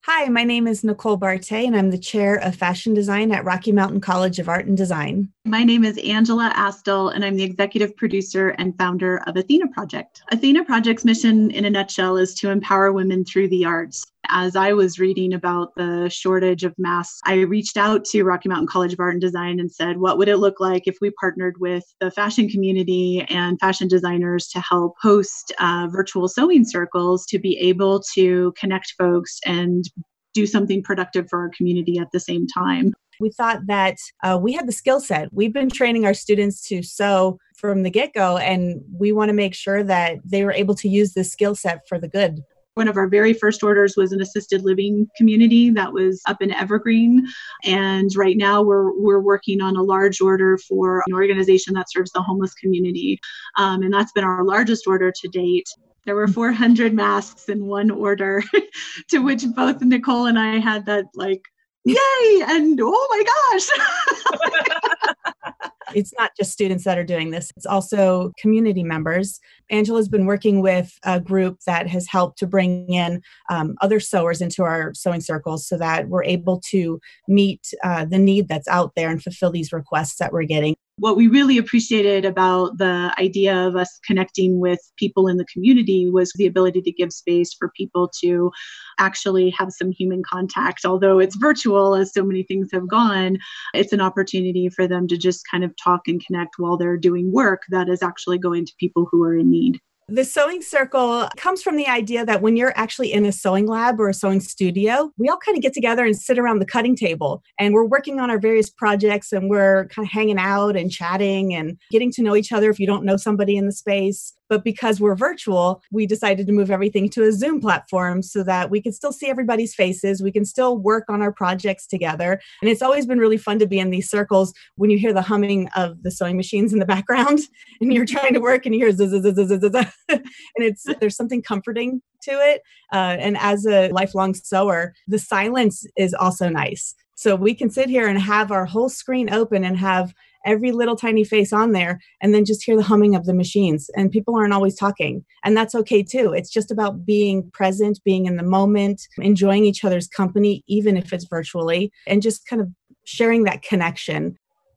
Hi, my name is Nicole Barte, and I'm the chair of fashion design at Rocky Mountain College of Art and Design. My name is Angela Astle, and I'm the executive producer and founder of Athena Project. Athena Project's mission, in a nutshell, is to empower women through the arts. As I was reading about the shortage of masks, I reached out to Rocky Mountain College of Art and Design and said, what would it look like if we partnered with the fashion community and fashion designers to help host virtual sewing circles to be able to connect folks and do something productive for our community at the same time. We thought that we had the skill set. We've been training our students to sew from the get-go, and we want to make sure that they were able to use this skill set for the good. One of our very first orders was an assisted living community that was up in Evergreen. And right now we're working on a large order for an organization that serves the homeless community. And that's been our largest order to date. There were 400 masks in one order, to which both Nicole and I had that yay, and oh my gosh. It's not just students that are doing this. It's also community members. Angela's been working with a group that has helped to bring in other sewers into our sewing circles so that we're able to meet the need that's out there and fulfill these requests that we're getting. What we really appreciated about the idea of us connecting with people in the community was the ability to give space for people to actually have some human contact. Although it's virtual, as so many things have gone, it's an opportunity for them to just kind of talk and connect while they're doing work that is actually going to people who are in need. The sewing circle comes from the idea that when you're actually in a sewing lab or a sewing studio, we all kind of get together and sit around the cutting table, and we're working on our various projects, and we're kind of hanging out and chatting and getting to know each other if you don't know somebody in the space. But because we're virtual, we decided to move everything to a Zoom platform so that we can still see everybody's faces. We can still work on our projects together. And it's always been really fun to be in these circles when you hear the humming of the sewing machines in the background and you're trying to work and you hear zzz, zzz, zzz, zzz, zzz. And there's something comforting to it. And as a lifelong sewer, the silence is also nice. So we can sit here and have our whole screen open and have every little tiny face on there and then just hear the humming of the machines. And people aren't always talking. And that's okay too. It's just about being present, being in the moment, enjoying each other's company, even if it's virtually, and just kind of sharing that connection.